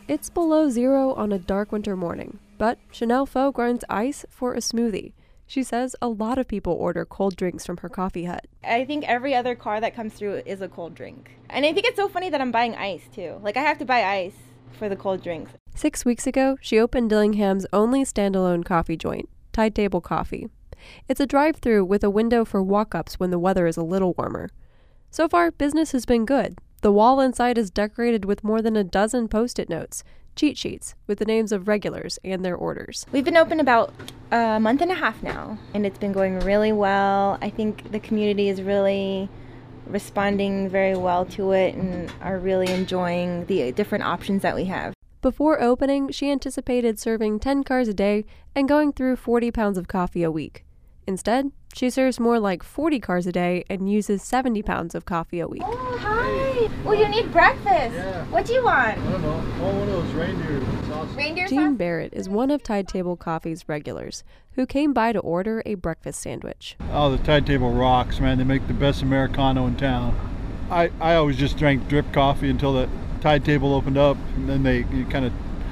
It's below zero on a dark winter morning, but Chanel Pho grinds ice for a smoothie. She says a lot of people order cold drinks from her coffee hut. I think every other car that comes through is a cold drink. And I think it's so funny that I'm buying ice too. Like I have to buy ice for the cold drinks. 6 weeks ago, she opened Dillingham's only standalone coffee joint, Tide Table Coffee. It's a drive-through with a window for walk-ups when the weather is a little warmer. So far, business has been good. The wall inside is decorated with more than a dozen Post-it notes, cheat sheets with the names of regulars and their orders. We've been open about a month and a half now, and it's been going really well. I think the community is really responding very well to it and are really enjoying the different options that we have. Before opening, she anticipated serving 10 cars a day and going through 40 pounds of coffee a week. Instead, she serves more like 40 cars a day and uses 70 pounds of coffee a week. Oh, hi. Well, you need breakfast. Yeah. What do you want? I don't know. One of those reindeer sausages. Reindeer Jean sauce? Barrett is one of Tide Table Coffee's regulars who came by to order a breakfast sandwich. Oh, the Tide Table rocks, man. They make the best Americano in town. I always just drank drip coffee until the Tide Table opened up, and then they kind of,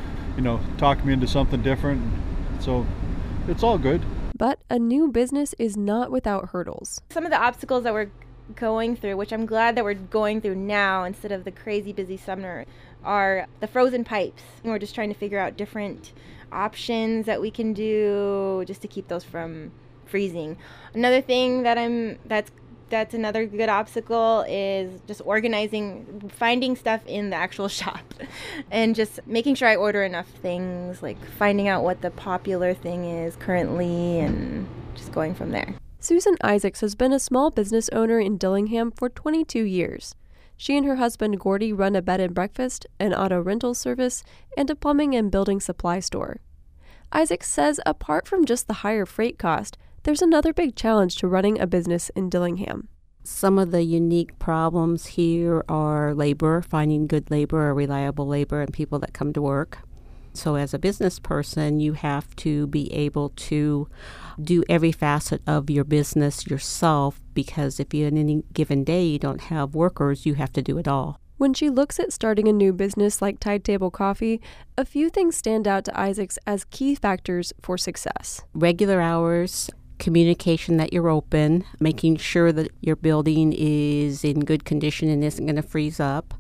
talked me into something different. So it's all good. But a new business is not without hurdles. Some of the obstacles that we're going through, which I'm glad that we're going through now instead of the crazy busy summer, are the frozen pipes. We're just trying to figure out different options that we can do just to keep those from freezing. Another thing that's another good obstacle is just organizing, finding stuff in the actual shop and just making sure I order enough things, like finding out what the popular thing is currently and just going from there. Susan Isaacs has been a small business owner in Dillingham for 22 years. She and her husband Gordy run a bed and breakfast, an auto rental service, and a plumbing and building supply store. Isaacs says apart from just the higher freight cost, there's another big challenge to running a business in Dillingham. Some of the unique problems here are labor, finding good labor or reliable labor and people that come to work. So as a business person, you have to be able to do every facet of your business yourself, because if you, in any given day, you don't have workers, you have to do it all. When she looks at starting a new business like Tide Table Coffee, a few things stand out to Isaacs as key factors for success. Regular hours, communication that you're open, making sure that your building is in good condition and isn't going to freeze up,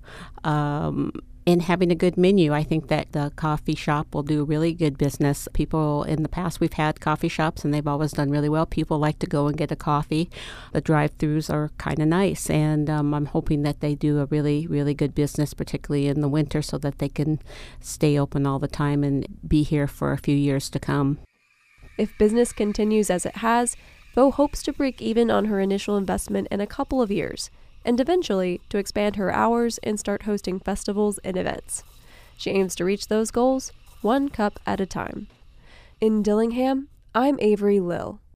and having a good menu. I think that the coffee shop will do really good business. People in the past, we've had coffee shops and they've always done really well. People like to go and get a coffee. The drive-thrus are kind of nice, and I'm hoping that they do a really, really good business, particularly in the winter, so that they can stay open all the time and be here for a few years to come. If business continues as it has, Pho hopes to break even on her initial investment in a couple of years, and eventually to expand her hours and start hosting festivals and events. She aims to reach those goals one cup at a time. In Dillingham, I'm Avery Lill.